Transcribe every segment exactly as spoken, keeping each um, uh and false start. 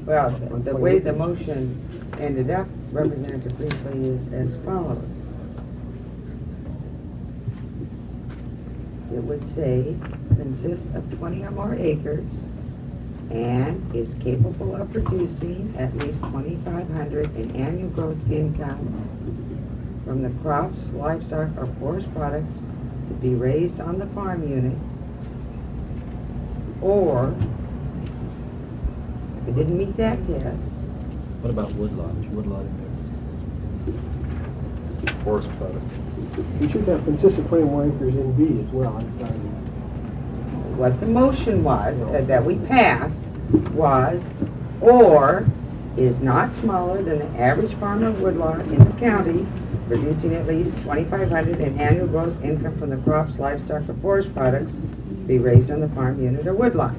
Well, the way the motion ended up, Representative Priestley, is as follows. It would say, consists of twenty or more acres and is capable of producing at least twenty-five hundred in annual gross income from the crops, livestock, or forest products to be raised on the farm unit, or if it didn't meet that test. What about woodlot? Is woodlot in there? Forest product. You should have consists of twenty more acres in B as well. I'm sorry. What the motion was, uh, that we passed, was, or is not smaller than the average farmer woodlot in the county, producing at least twenty-five hundred in annual gross income from the crops, livestock, or forest products to be raised on the farm unit or woodlot.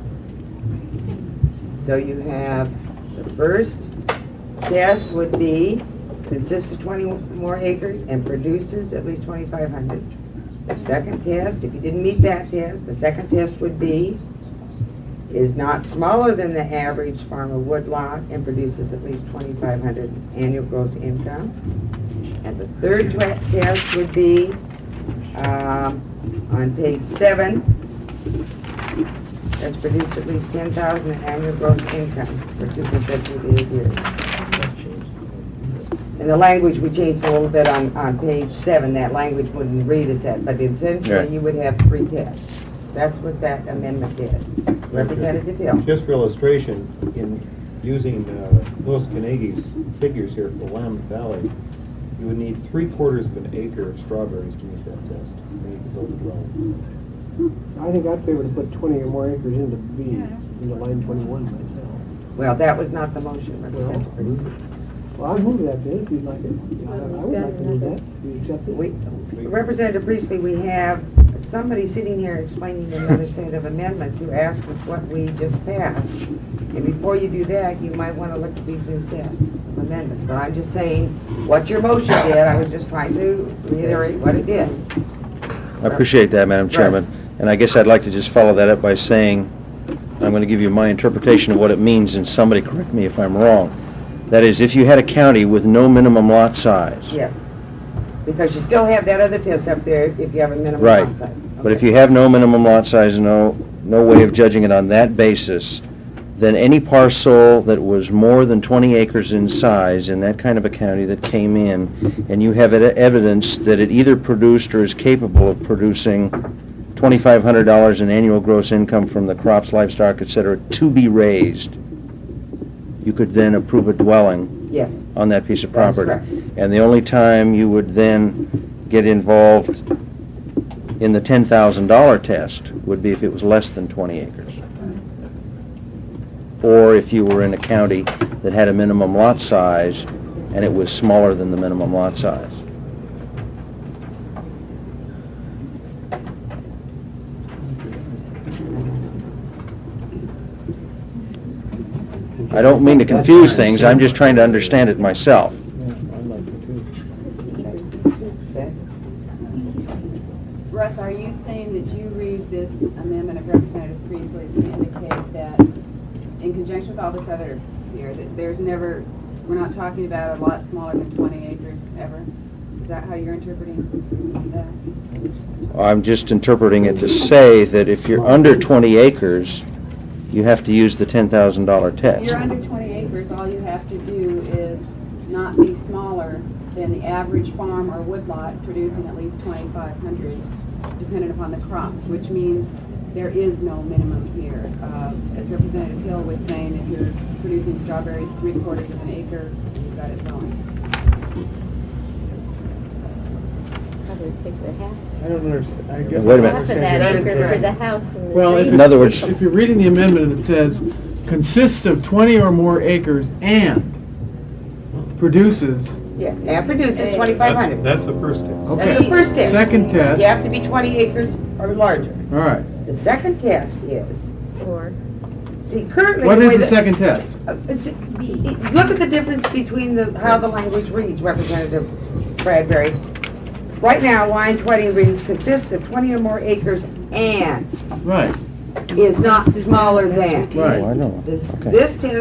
So you have the first test would be consists of twenty more acres and produces at least twenty-five hundred. The second test, if you didn't meet that test, the second test would be is not smaller than the average farmer woodlot and produces at least twenty-five hundred annual gross income. And the third test would be um, on page seven, has produced at least ten thousand annual gross income for two consecutive years. And the language we changed a little bit on, on page seven. That language wouldn't read as that, but essentially Yeah. you would have three tests. That's what that amendment did. Representative Hill. Just for illustration, in using uh, Louis Carnegie's figures here for Willamette Valley, you would need three quarters of an acre of strawberries to meet that test. Then you could build a dwelling. I think I'd favor to put twenty or more acres into B, into line twenty-one myself. Well, that was not the motion, Representative Priestley. Well, I'll move that then, if you'd like it. I I would like to move that. Do you accept it? We, Representative Priestley, we have somebody sitting here explaining another set of amendments who asked us what we just passed. And before you do that, you might want to look at these new set of amendments. But I'm just saying what your motion did. I was just trying to reiterate what it did. I appreciate that, Madam Chairman. And I guess I'd like to just follow that up by saying, I'm going to give you my interpretation of what it means, and somebody correct me if I'm wrong. That is, if you had a county with no minimum lot size. Yes. Because you still have that other test up there if you have a minimum Right. lot size. But if Okay. you have no minimum lot size, no, no way of judging it on that basis, then any parcel that was more than twenty acres in size in that kind of a county that came in, and you have ed- evidence that it either produced or is capable of producing twenty-five hundred dollars in annual gross income from the crops, livestock, et cetera, to be raised, you could then approve a dwelling Yes. on that piece of That's property. correct. And the only time you would then get involved in the ten thousand dollar test would be if it was less than twenty acres. Or if you were in a county that had a minimum lot size and it was smaller than the minimum lot size. I don't mean to confuse things, I'm just trying to understand it myself. Okay. Russ, are you saying that you read this amendment of Representative Priestley to indicate that, in conjunction with all this other here, that there's never, we're not talking about a lot smaller than twenty acres ever? Is that how you're interpreting that? I'm just interpreting it to say that if you're under twenty acres, you have to use the ten thousand dollar test. If you're under twenty acres, all you have to do is not be smaller than the average farm or woodlot producing at least twenty-five hundred, dependent upon the crops, which means there is no minimum here. Uh, as Representative Hill was saying, if you're producing strawberries three quarters of an acre, you've got it going. Probably takes a half, I don't understand. I guess Wait a I minute. don't half of understand that your acre for concern. the house and the Well, if, green. In other it's- words- if you're reading the amendment and it says consists of twenty or more acres and produces. Yes, and produces twenty-five That's, hundred. that's the first test. Okay. That's the first test. Second test. You have to be twenty acres or larger. All right. The second test is, Or, see, currently... What the is way the that- second test? Uh, see, look at the difference between the, how the language reads, Representative Bradbury. Right now, line twenty reads, consists of twenty or more acres and Right. is not smaller than. Right. Oh, I know. This, Okay. this test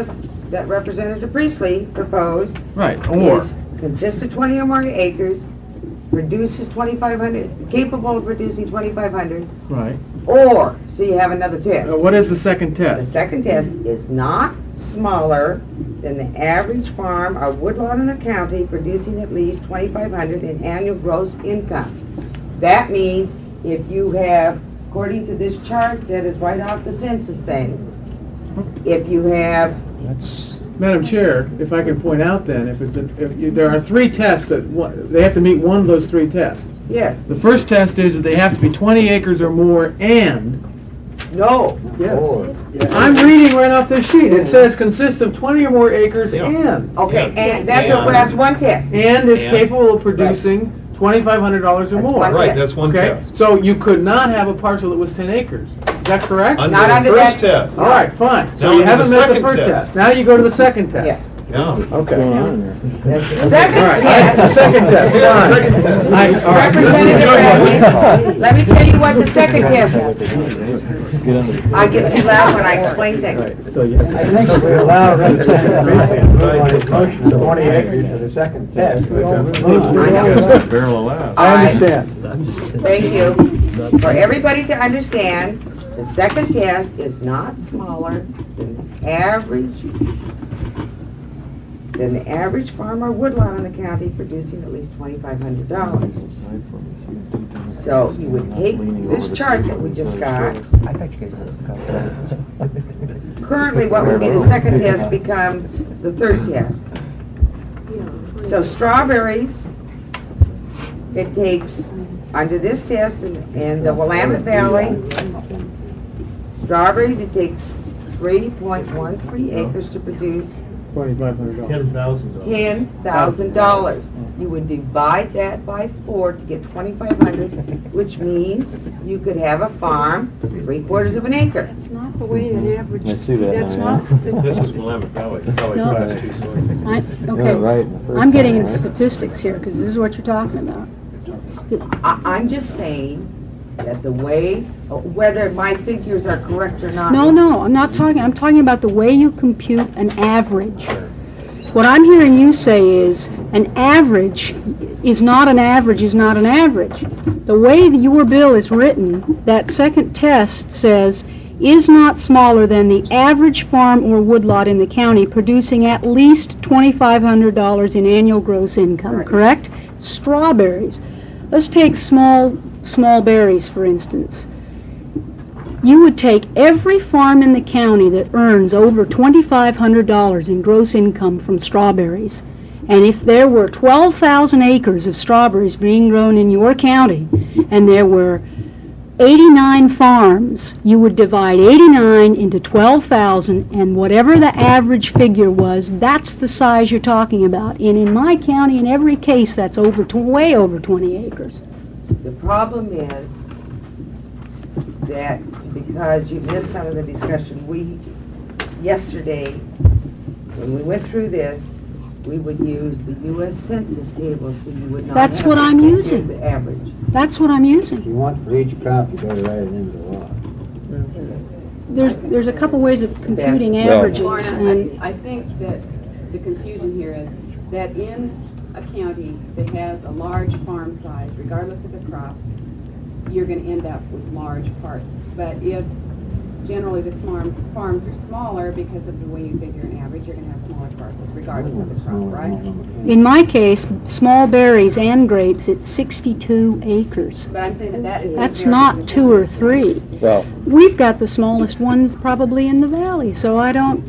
that Representative Priestley proposed Right, or, is consists of twenty or more acres, produces twenty-five hundred, capable of producing twenty-five hundred, right. or, so you have another test. Uh, What is the second The test? second test is not smaller than the average farm or woodlot in the county producing at least twenty-five hundred in annual gross income. That means if you have, according to this chart that is right off the census thing, if you have, That's, Madam Chair, if I can point out then, if it's, a- if you, there are three tests that, one- they have to meet one of those three tests. yes, The first test is that they have to be twenty acres or more and, no, I'm reading right off this sheet, it says consists of twenty or more acres and, okay, and that's, a, Yeah. that's one test. and is And- capable of producing twenty-five hundred dollars or That's more. one Right, test. that's one Okay, test. so you could not have a parcel that was ten acres. Is that correct? Under Not the under first that- test. All right, fine. So Now you under haven't the met the second first test. test. Now you go to the second test. Yes. Yeah. Okay. The All second right, the test, second test, Yeah, fine. second test. I- all right, this is a Representative good one. Bradley, let me tell you what the second test is. Get under the. I get too loud when I explain things. So you I think we allow Representative Priestley to move on his motion of twenty acres for the second test. I know. Barrel of laughs. I understand. Thank you. For everybody to understand, the second test is not smaller than the average, than the average farm or woodlot in the county producing at least twenty-five hundred dollars. So you would take this chart that we just got. Currently, what would be the second test becomes the third test. So strawberries, it takes, under this test in, in the Willamette Valley, strawberries, it takes three point one three acres to produce Twenty-five hundred dollars. Ten thousand dollars. ten thousand dollars. You would divide that by four to get twenty-five hundred, which means you could have a farm, three quarters of an acre. It's not the way an average. I see that That's now, not. the- This is Willamette Valley, Valley No. class two soil. I, Yeah, okay, right, the first I'm getting time, into right? statistics here, because this is what you're talking about. I, I'm just saying that the way, whether my figures are correct or not. No, no, I'm not talking, I'm talking about the way you compute an average. What I'm hearing you say is, an average is not an average, is not an average. The way that your bill is written, that second test says, is not smaller than the average farm or woodlot in the county producing at least twenty-five hundred dollars in annual gross income, Right. correct? Strawberries. Let's take small, small berries, for instance. You would take every farm in the county that earns over twenty-five hundred dollars in gross income from strawberries, and if there were twelve thousand acres of strawberries being grown in your county, and there were eighty-nine farms, you would divide eighty-nine into twelve thousand, and whatever the average figure was, that's the size you're talking about. And in my county, in every case, that's over, tw- way over twenty acres. The problem is that because you missed some of the discussion, we, yesterday, when we went through this, we would use the U S Census table, so you would not That's have what to I'm compare using. the average. That's what I'm using. If you want for each crop, you gotta write it into the law. There's, there's a couple ways of computing Well- averages, Lorna, and I, I think that the confusion here is that in a county that has a large farm size, regardless of the crop, you're gonna end up with large parcels. But if generally the farms, farms are smaller because of the way you figure an average, you're gonna have smaller parcels regardless of the crop, right? in my case, small berries and grapes, it's sixty-two acres. But I'm saying that that is. That's compared not to the two or county. three. well, We've got the smallest ones probably in the valley, so I don't,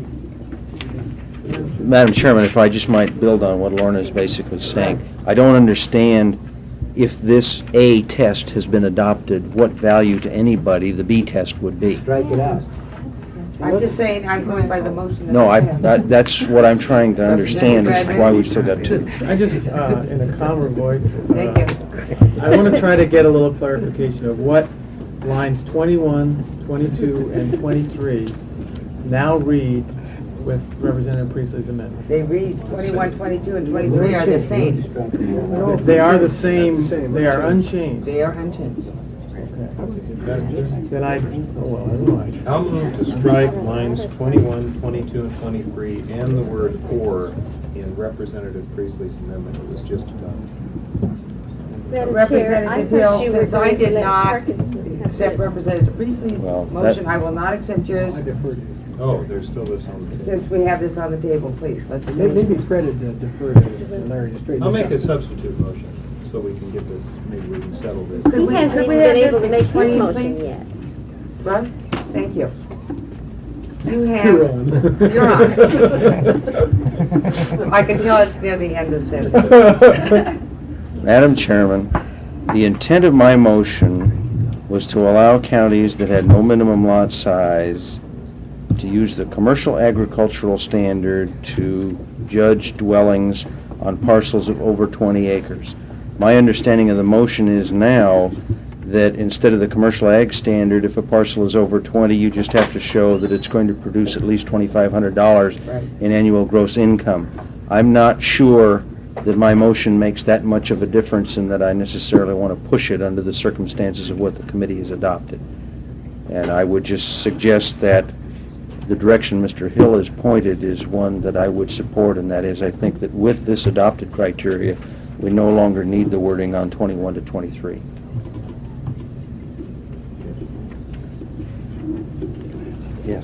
Madam Chairman, if I just might build on what Lorna is basically saying, I don't understand if this A test has been adopted, what value to anybody the B test would be. Strike it out. I'm just saying, I'm going by the motion. that No, we I, have. that, that's what I'm trying to understand, is why we've still got two. I just, uh, in a calmer voice. uh, Thank you. I want to try to get a little clarification of what lines twenty-one, twenty-two, and twenty-three now read with Representative Priestley's amendment. They read twenty-one, twenty-two, and twenty-three are the same. They are the same, they are unchanged. They are unchanged. Then I, oh well, I don't know. I'll move to strike lines twenty-one, twenty-two, and twenty-three, and the word "or" in Representative Priestley's amendment that was just adopted. Madam Chair, I Representative Hill, thought you were since I going to did let not Parkinson have accept this. Representative Priestley's Well, that- motion, I will not accept yours. I deferred. Oh, there's still this on the table. Since we have this on the table, please, let's May- finish Maybe this. Fred had uh, deferred to Larry to straighten I'll this make a out. substitute motion, so we can get this, maybe we can settle this. Could He we- hasn't could even we have been able this to make his explained, motion please? yet. Russ, thank you. You You're have, on. you're on. I can tell it's near the end of the sentence. Madam Chairman, the intent of my motion was to allow counties that had no minimum lot size to use the commercial agricultural standard to judge dwellings on parcels of over twenty acres. My understanding of the motion is now that instead of the commercial ag standard, if a parcel is over twenty, you just have to show that it's going to produce at least twenty-five hundred dollars Right. in annual gross income. I'm not sure that my motion makes that much of a difference and that I necessarily want to push it under the circumstances of what the committee has adopted. And I would just suggest that the direction Mister Hill has pointed is one that I would support, and that is, I think that with this adopted criteria, we no longer need the wording on twenty-one to twenty-three. Yes.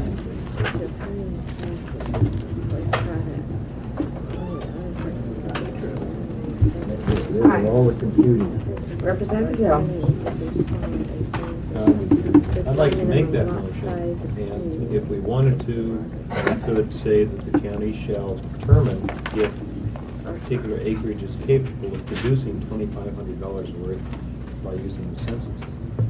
Hi. All the confusion. Representative Hill. Um, I'd like to make that motion, and if we wanted to, we could say that the county shall determine if a particular acreage is capable of producing twenty-five hundred dollars worth by using the census.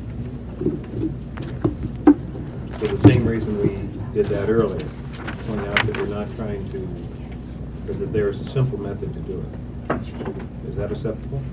For the same reason we did that earlier, point out that we're not trying to, or that there is a simple method to do it. Is that acceptable?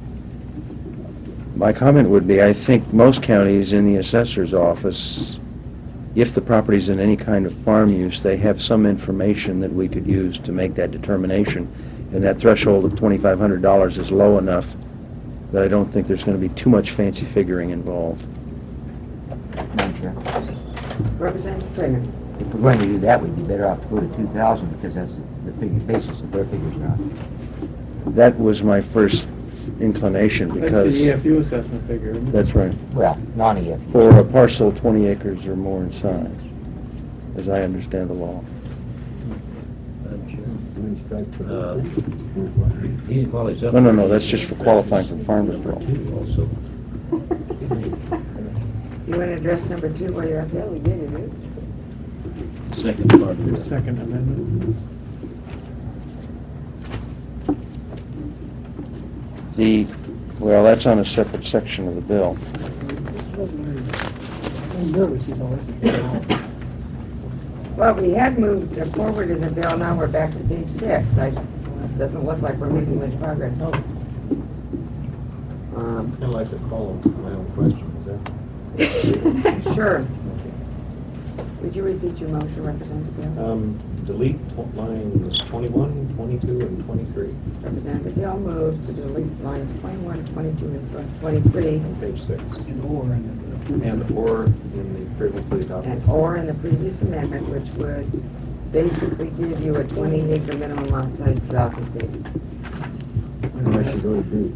My comment would be, I think most counties in the assessor's office, if the property's in any kind of farm use, they have some information that we could use to make that determination. And that threshold of twenty-five hundred dollars is low enough that I don't think there's going to be too much fancy figuring involved. Madam Chair, Representative Freeman. if we're going to do that, we'd be better off to go to two thousand because that's the figure basis of their figures now. That was my first inclination That's because... the E F U assessment figure. isn't it? That's right. Well, non-E F. For a parcel twenty acres or more in size, as I understand the law. Uh, he follows up- No, no, no, that's just for qualifying for farm deferral. Also. You want to address number two while you're up there? We did it. Second part of this. Second amendment. The, well, that's on a separate section of the bill. I'm nervous, you know. this is- Well, we had moved forward in the bill, now we're back to page six. I, it doesn't look like we're making much progress. Um, I'd like to call them my own question, is that? Sure. Would you repeat your motion, Representative Hill? Um, delete tw- lines twenty-one, twenty-two, and twenty-three Representative Hill moves to delete lines twenty-one, twenty-two, and twenty-three, on page six. And or, and And or in the previously adopted. and or in the previous amendment, which would basically give you a twenty acre minimum lot size throughout the state. Unless you go to B.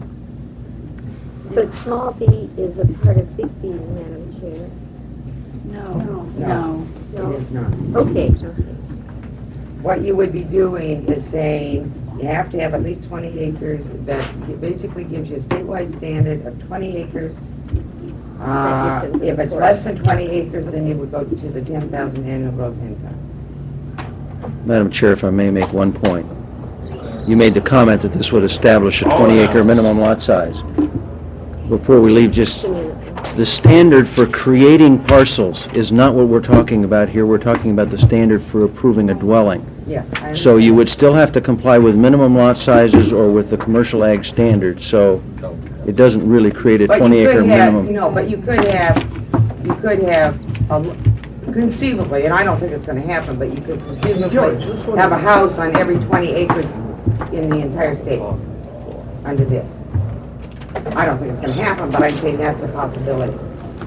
But small b is a part of big B, Madam Chair. No, No. no. It is not. Okay, okay. What you would be doing is saying you have to have at least twenty acres. That basically gives you a statewide standard of twenty acres. Uh, That gets if it's enforced. less than twenty acres, then you would go to the ten thousand annual gross income. Madam Chair, if I may make one point. You made the comment that this would establish a twenty acre minimum lot size. Before we leave, just, the standard for creating parcels is not what we're talking about here. We're talking about the standard for approving a dwelling. Yes. I So you understand. would still have to comply with minimum lot sizes or with the commercial ag standard, so it doesn't really create a But you twenty acre could have- minimum. No, but you could have, you could have, a- conceivably, and I don't think it's gonna happen, but you could conceivably George, this one- have a house on every twenty acres in the entire state under this. I don't think it's gonna happen, but I'm saying that's a possibility.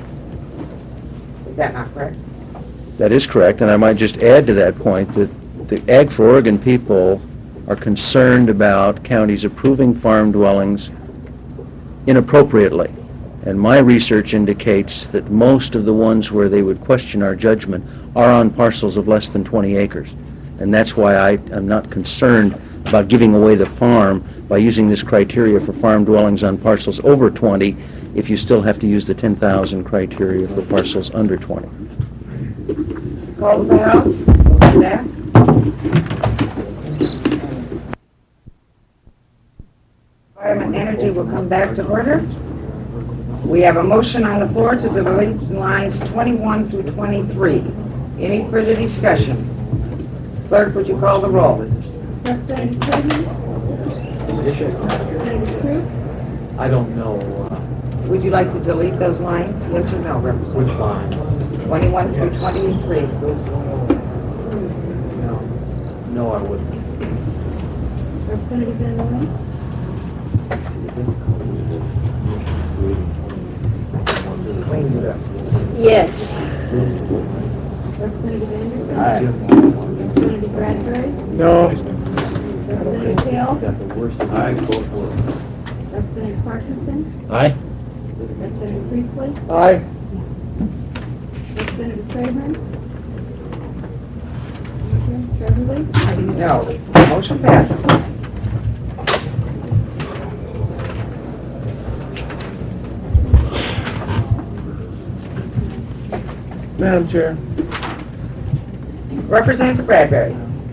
Is that not correct? That is correct, and I might just add to that point that the Ag for Oregon people are concerned about counties approving farm dwellings inappropriately. And my research indicates that most of the ones where they would question our judgment are on parcels of less than twenty acres. And that's why I am not concerned about giving away the farm by using this criteria for farm dwellings on parcels over twenty if you still have to use the ten thousand criteria for parcels under twenty. Call the House. We'll do that. Environment and Energy will come back to order. We have a motion on the floor to delete lines twenty-one through twenty-three. Any further discussion? Clerk, would you call the roll? Representative Cleveland? Representative Crew? I don't know uh, Would you like to delete those lines? Yes or no, Representative? which line. twenty-one through twenty-three. No, no, I wouldn't. Representative Van Orlen? Yes. Representative Anderson? Aye. Representative Bradbury? No. Representative Hale? I vote for Representative Parkinson? Aye. Representative Priestley? Aye. Representative Craven? Beverly? No. Motion passes. Madam Chair. Representative Bradbury.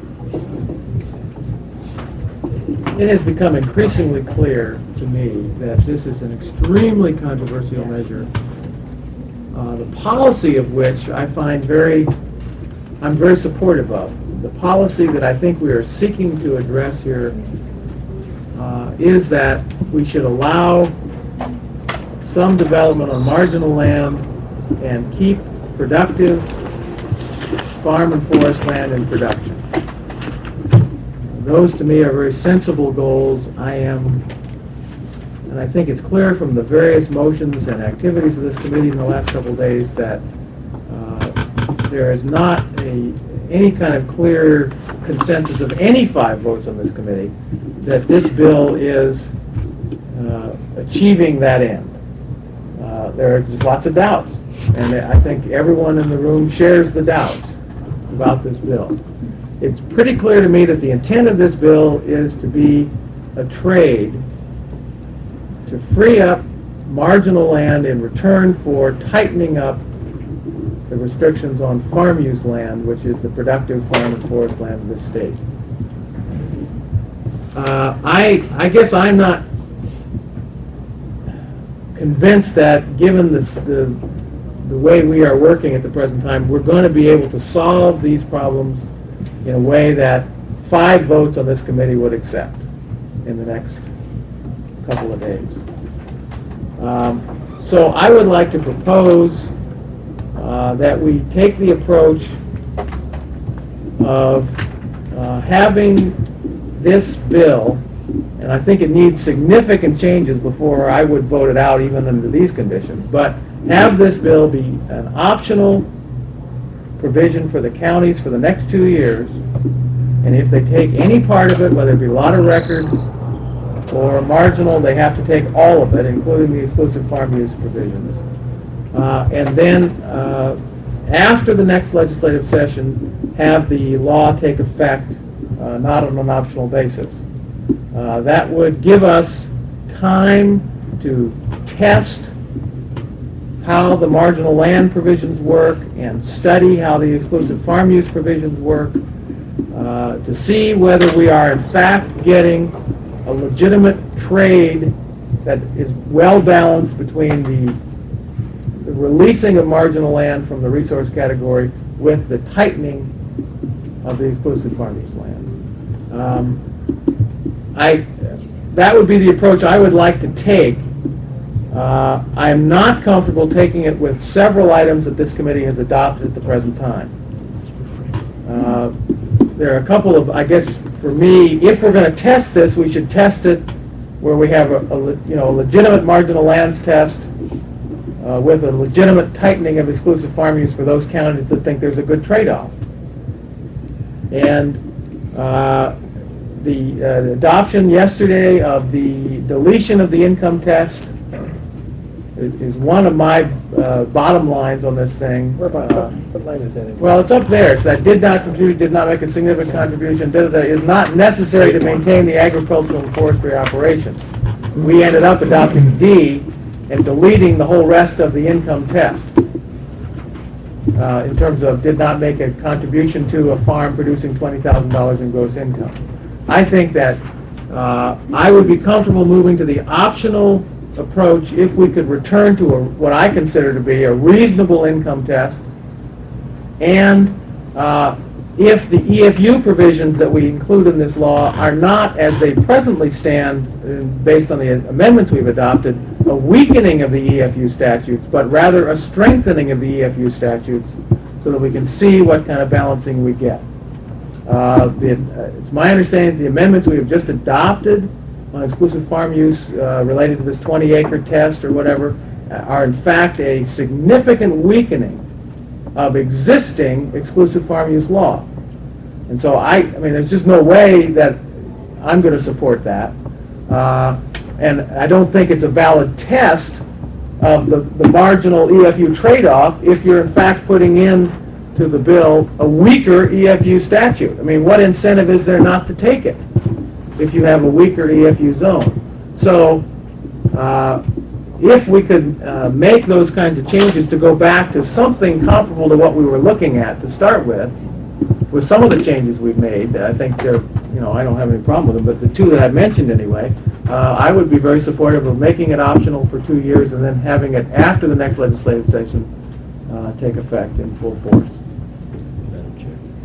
It has become increasingly clear to me that this is an extremely controversial measure, uh, the policy of which I find very, I'm very supportive of. The policy that I think we are seeking to address here uh, is that we should allow some development on marginal land and keep productive farm and forest land in production. Those to me are very sensible goals. I am, and I think it's clear from the various motions and activities of this committee in the last couple of days that uh, there is not a, any kind of clear consensus of any five votes on this committee that this bill is uh, achieving that end. Uh, there are just lots of doubts. And I think everyone in the room shares the doubts about this bill. It's pretty clear to me that the intent of this bill is to be a trade to free up marginal land in return for tightening up the restrictions on farm use land, which is the productive farm and forest land of this state. Uh, I, I guess I'm not convinced that given this, the the way we are working at the present time, we're going to be able to solve these problems in a way that five votes on this committee would accept in the next couple of days. Um, so I would like to propose uh, that we take the approach of uh, having this bill, and I think it needs significant changes before I would vote it out even under these conditions, but have this bill be an optional provision for the counties for the next two years, and if they take any part of it, whether it be lot of record or marginal, they have to take all of it, including the exclusive farm use provisions. Uh, and then, uh, after the next legislative session, have the law take effect, uh, not on an optional basis. Uh, that would give us time to test how the marginal land provisions work and study how the exclusive farm use provisions work, uh, to see whether we are in fact getting a legitimate trade that is well balanced between the, the releasing of marginal land from the resource category with the tightening of the exclusive farm use land. Um, I, that would be the approach I would like to take. Uh, I am not comfortable taking it with several items that this committee has adopted at the present time. Uh, there are a couple of, I guess, for me, if we're going to test this, we should test it where we have a, a le- you know, a legitimate marginal lands test uh, with a legitimate tightening of exclusive farm use for those counties that think there's a good trade-off. And uh, the uh, adoption yesterday of the deletion of the income test is one of my uh, bottom lines on this thing. Where about, Uh, what line is that in? Well, it's up there. It's that did not contribute, did not make a significant contribution, da, da, da, is not necessary to maintain the agricultural and forestry operations. We ended up adopting D and deleting the whole rest of the income test uh, in terms of did not make a contribution to a farm producing twenty thousand dollars in gross income. I think that uh, I would be comfortable moving to the optional approach if we could return to a, what I consider to be a reasonable income test, and uh, if the E F U provisions that we include in this law are not, as they presently stand, uh, based on the amendments we've adopted, a weakening of the E F U statutes, but rather a strengthening of the E F U statutes so that we can see what kind of balancing we get. Uh, the, uh, it's my understanding the amendments we have just adopted on exclusive farm use uh, related to this twenty acre test or whatever uh, are in fact a significant weakening of existing exclusive farm use law. And so I, I mean, there's just no way that I'm going to support that. Uh, and I don't think it's a valid test of the, the marginal E F U trade-off if you're in fact putting in to the bill a weaker E F U statute. I mean, what incentive is there not to take it if you have a weaker E F U zone? So uh, if we could uh, make those kinds of changes to go back to something comparable to what we were looking at to start with, with some of the changes we've made, I think they're, you know, I don't have any problem with them, but the two that I've mentioned anyway, uh, I would be very supportive of making it optional for two years and then having it after the next legislative session uh, take effect in full force. Madam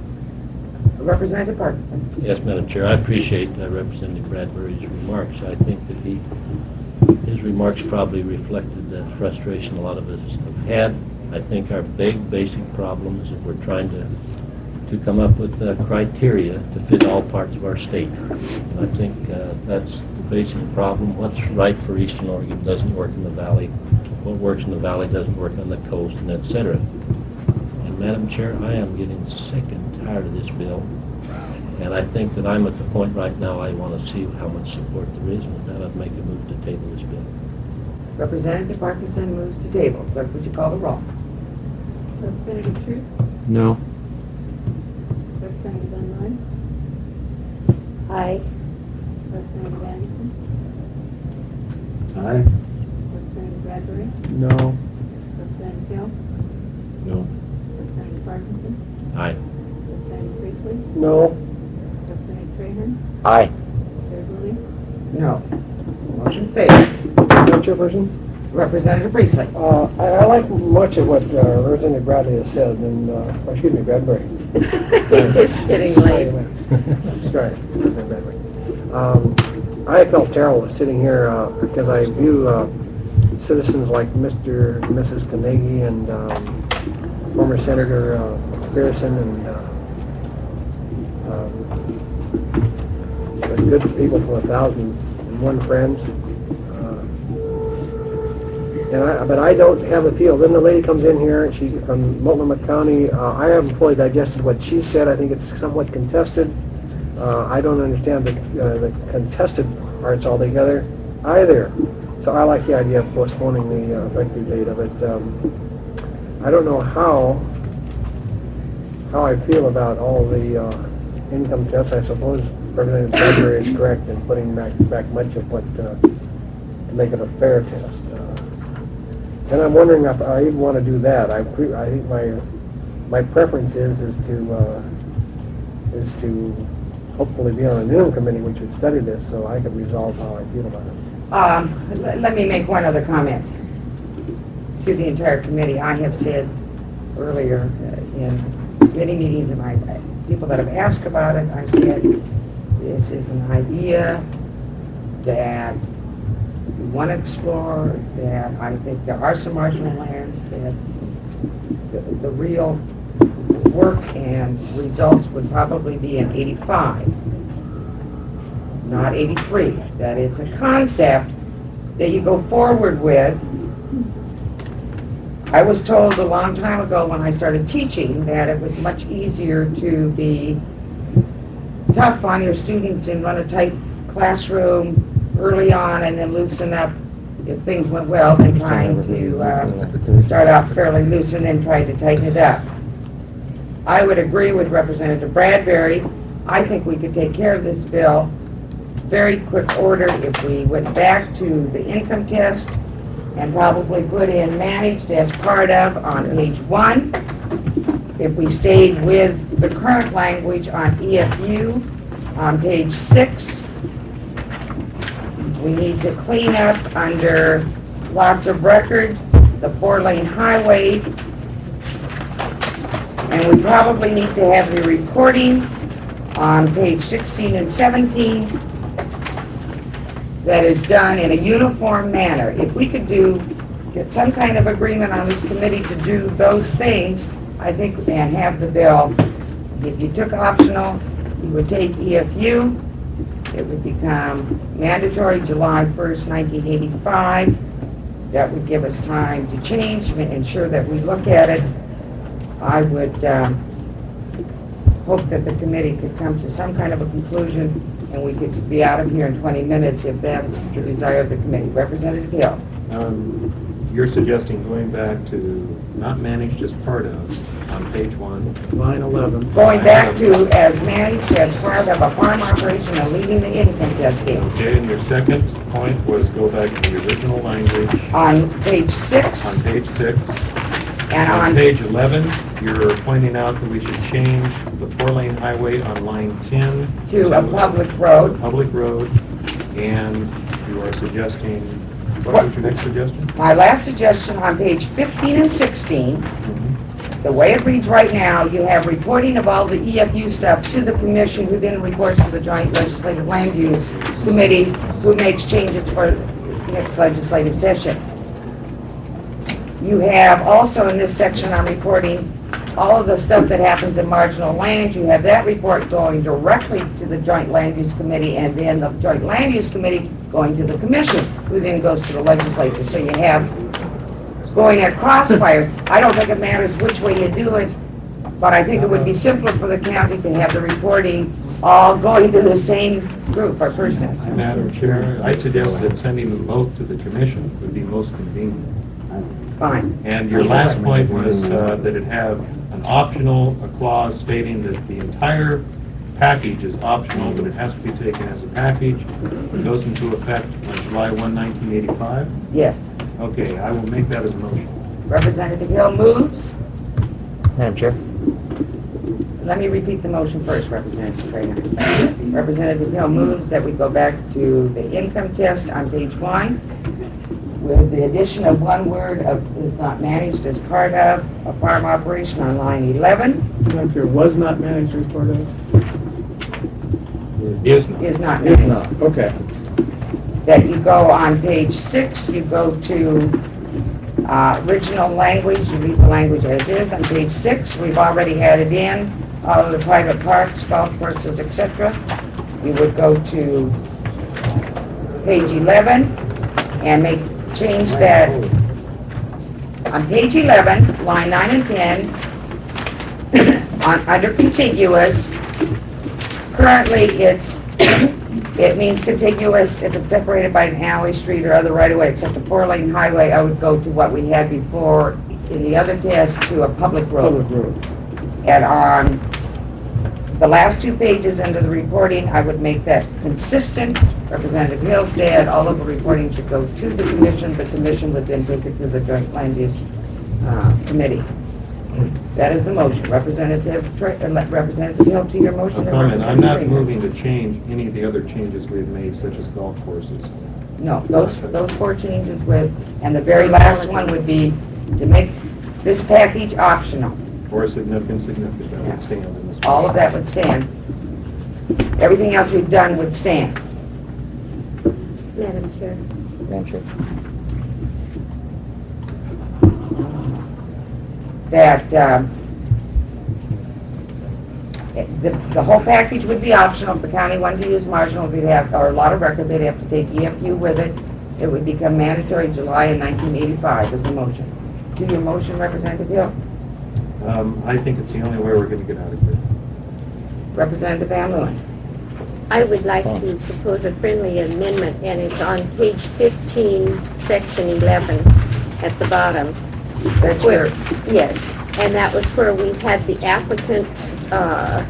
Chair. Representative Parkinson. Yes, Madam Chair, I appreciate uh, Representative Bradbury's remarks. I think that he, his remarks probably reflected the frustration a lot of us have had. I think our big basic problem is that we're trying to to come up with uh, criteria to fit all parts of our state. And I think uh, that's the basic problem. What's right for Eastern Oregon doesn't work in the valley. What works in the valley doesn't work on the coast, and et cetera. And Madam Chair, I am getting sick and tired of this bill. And I think that I'm at the point right now I want to see how much support there is, and with that I'd make a move to table this bill. Representative Parkinson moves to table. Clerk, would you call the roll? Representative True? No. Representative Van Lyne? Aye. Representative Anderson? Aye. Representative Bradbury? No. Representative Hill? No. Representative Parkinson? Aye. Representative Priestley? No. Representative Trahan? Aye. Chair Rulli? No. Motion fails. Madam Chairperson? Representative Priestley. Uh, I, I like much of what uh, Representative Bradley has said, and, uh, or excuse me, Bradbury. It's getting late. Sorry, Bradbury. Um, I felt terrible sitting here uh, because I view uh, citizens like Mister and Missus Carnegie and um, former Senator uh, Pearson and uh, um, the good people from a thousand and one friends. And I, but I don't have a feel. Then the lady comes in here, and she from Multnomah County. Uh, I haven't fully digested what she said. I think it's somewhat contested. Uh, I don't understand the, uh, the contested parts altogether either. So I like the idea of postponing the uh, effective date of it. Um, I don't know how how I feel about all the uh, income tests. I suppose Representative Bradbury is correct in putting back back much of what uh, to make it a fair test. Uh, And I'm wondering if I even want to do that. I, pre I think my my preference is is to uh, is to hopefully be on an interim committee which would study this, so I could resolve how I feel about it. Um, let, let me make one other comment to the entire committee. I have said earlier uh, in committee meetings and my uh, people that have asked about it, I said this is an idea that we want to explore, that I think there are some marginal lands that the, the real work and results would probably be in eighty-five, not eighty-three. That it's a concept that you go forward with. I was told a long time ago when I started teaching that it was much easier to be tough on your students and run a tight classroom early on and then loosen up if things went well than trying to uh, start out fairly loose and then try to tighten it up. I would agree with Representative Bradbury. I think we could take care of this bill very quick order if we went back to the income test and probably put in managed as part of on page one. If we stayed with the current language on E F U on page six, we need to clean up under lots of record, the four-lane highway, and we probably need to have the reporting on page sixteen and seventeen that is done in a uniform manner. If we could do, get some kind of agreement on this committee to do those things, I think, and have the bill. If you took optional, you would take E F U. It would become mandatory July first, nineteen eighty-five. That would give us time to change and ensure that we look at it. I would um, hope that the committee could come to some kind of a conclusion and we could be out of here in twenty minutes if that's the desire of the committee. Representative Hill. Um, you're suggesting going back to not managed as part of on page one. Line eleven. Going back to as managed as part of a farm operation and leaving the income testing. Okay, and your second point was go back to the original language On page six on page six. and On on, page eleven, you're pointing out that we should change the four-lane highway on line ten to a public road. public road, and you are suggesting, what was your next suggestion? My last suggestion on page fifteen and sixteen, the way it reads right now, you have reporting of all the E F U stuff to the commission, who then reports to the Joint Legislative Land Use Committee, who makes changes for next legislative session. You have also in this section on reporting all of the stuff that happens in marginal land. You have that report going directly to the Joint Land Use Committee, and then the Joint Land Use Committee going to the commission, who then goes to the legislature. So you have going at crossfires. I don't think it matters which way you do it, but I think it would be simpler for the county to have the reporting all going to the same group or person. Madam Chair, I'd suggest that sending them both to the commission would be most convenient. Fine. And your last point was uh, that it have an optional a clause stating that the entire package is optional, but it has to be taken as a package. It goes into effect on July first, nineteen eighty-five. Yes. Okay, I will make that as a motion. Representative Hill moves. Madam Chair? Let me repeat the motion first, Representative Trainer. Representative Hill moves that we go back to the income test on page one with the addition of one word of is not managed as part of a farm operation on line eleven. Madam Chair, was not managed as part of? Is not. Is not Is managed. not, okay. That you go on page six, you go to uh, original language, you leave the language as is. On page six, we've already added in all of the private parks, golf courses, et cetera. You would go to page eleven and make change that on page eleven, line nine and ten, on, under contiguous. Currently, it's it means contiguous if it's separated by an alley, street, or other right-of-way, except a four-lane highway. I would go to what we had before in the other test, to a public road. Public road. And on the last two pages under the reporting, I would make that consistent. Representative Hill said all of the reporting should go to the commission. The commission would then take it to the Joint Land Use uh, Committee. That is the motion. Representative Tra- uh, Representative Hill, to your motion. A comment. I'm not moving to change any of the other changes we've made, such as golf courses. No, those those four changes with, and the very last one would be to make this package optional. Or significant, significant, that would stand in this. All of that would stand. Everything else we've done would stand. Madam Chair. Madam Chair? That uh, the, the whole package would be optional. If the county wanted to use marginal, they'd have, or a lot of record, they'd have to take E F U with it. It would become mandatory July of nineteen eighty-five as a motion. Do your motion, Representative Hill? Um, I think it's the only way we're going to get out of here. Representative Van Leeuwen? I would like to propose a friendly amendment, and it's on page fifteen, section eleven, at the bottom. That's Where- your, Yes, and that was where we had the applicant, uh,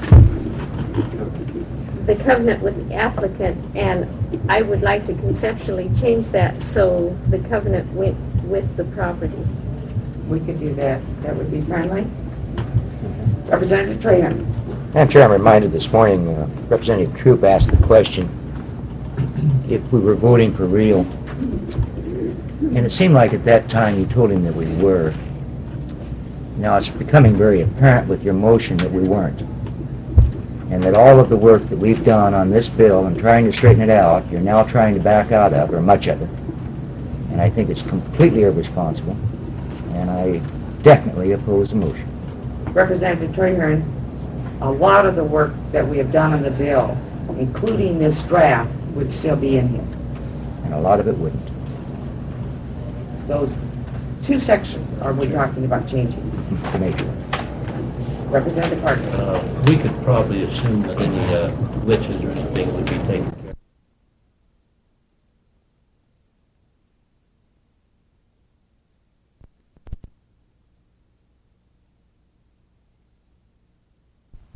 the covenant with the applicant, and I would like to conceptually change that so the covenant went with the property. we could do that. That would be friendly. Representative Trahan? Madam Chair, I'm reminded this morning, uh, Representative Troop asked the question if we were voting for real. And it seemed like at that time you told him that we were. Now it's becoming very apparent with your motion that we weren't. And that all of the work that we've done on this bill and trying to straighten it out, you're now trying to back out of, or much of it. And I think it's completely irresponsible. And I definitely oppose the motion. Representative Trahan, a lot of the work that we have done on the bill, including this draft, would still be in here. And a lot of it wouldn't. Those two sections are we talking about changing. To make it. Representative Parker? Uh, We could probably assume that any uh, glitches or anything would be taken